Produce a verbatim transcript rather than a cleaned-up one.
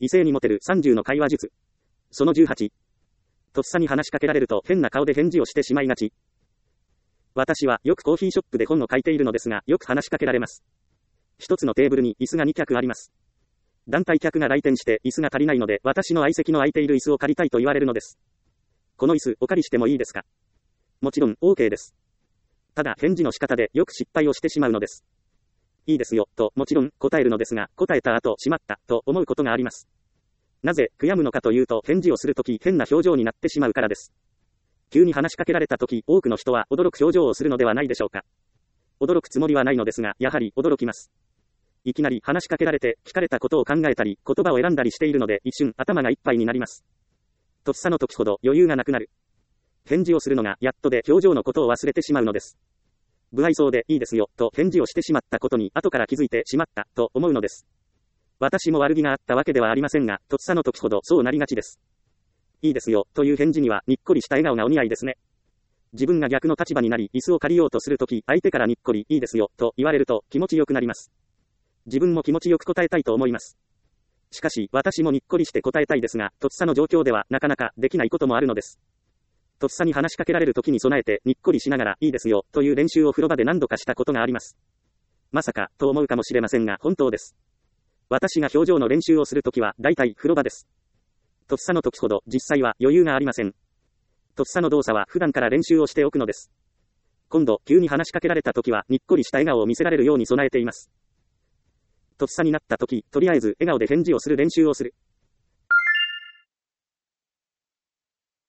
異性にモテるさんじゅうの会話術。そのじゅうはち。とっさに話しかけられると変な顔で返事をしてしまいがち。私はよくコーヒーショップで本を書いているのですが、よく話しかけられます。一つのテーブルに椅子がに脚あります。団体客が来店して椅子が足りないので、私の相席の空いている椅子を借りたいと言われるのです。この椅子お借りしてもいいですか？もちろん OK です。ただ返事の仕方でよく失敗をしてしまうのです。いいですよ、ともちろん答えるのですが、答えた後、しまった、と思うことがあります。なぜ悔やむのかというと、返事をするとき変な表情になってしまうからです。急に話しかけられたとき、多くの人は驚く表情をするのではないでしょうか。驚くつもりはないのですが、やはり驚きます。いきなり話しかけられて、聞かれたことを考えたり、言葉を選んだりしているので、一瞬頭がいっぱいになります。とっさの時ほど余裕がなくなる。返事をするのがやっとで表情のことを忘れてしまうのです。不愛想でいいですよ、と返事をしてしまったことに後から気づいてしまった、と思うのです。私も悪気があったわけではありませんが、とっさの時ほどそうなりがちです。いいですよ、という返事にはにっこりした笑顔がお似合いですね。自分が逆の立場になり、椅子を借りようとするとき、相手からにっこり、いいですよ、と言われると気持ちよくなります。自分も気持ちよく答えたいと思います。しかし、私もにっこりして答えたいですが、とっさの状況ではなかなかできないこともあるのです。とっさに話しかけられる時に備えて、にっこりしながら、いいですよ、という練習を風呂場で何度かしたことがあります。まさか、と思うかもしれませんが、本当です。私が表情の練習をするときは、大体風呂場です。とっさの時ほど、実際は余裕がありません。とっさの動作は普段から練習をしておくのです。今度、急に話しかけられたときは、にっこりした笑顔を見せられるように備えています。とっさになったとき、とりあえず笑顔で返事をする練習をする。